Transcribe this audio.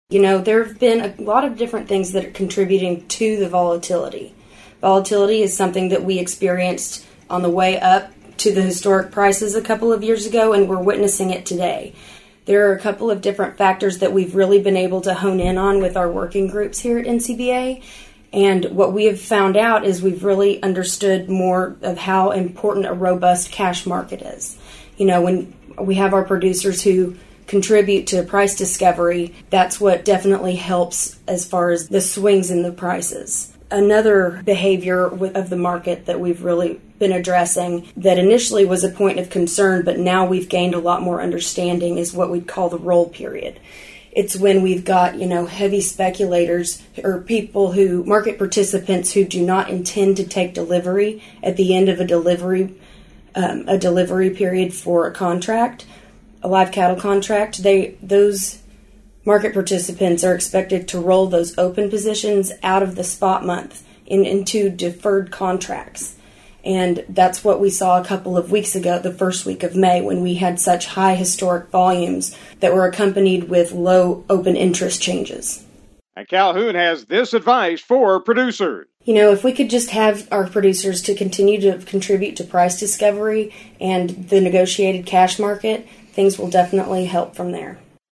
There have been a lot of different things that are contributing to the volatility. Volatility is something that we experienced on the way up to the historic prices a couple of years ago, and we're witnessing it today. There are a couple of different factors that we've really been able to hone in on with our working groups here at NCBA. And what we have found out is we've really understood more of how important a robust cash market is. When we have our producers who contribute to price discovery, that's what definitely helps as far as the swings in the prices. Another behavior of the market that we've really been addressing that initially was a point of concern, but now we've gained a lot more understanding, is what we'd call the roll period. It's when we've got, heavy speculators or market participants who do not intend to take delivery at the end of a delivery period for a contract, a live cattle contract. Those market participants are expected to roll those open positions out of the spot month into deferred contracts. And that's what we saw a couple of weeks ago, the first week of May, when we had such high historic volumes that were accompanied with low open interest changes. And Calhoun has this advice for producers. If we could just have our producers to continue to contribute to price discovery and the negotiated cash market, things will definitely help from there.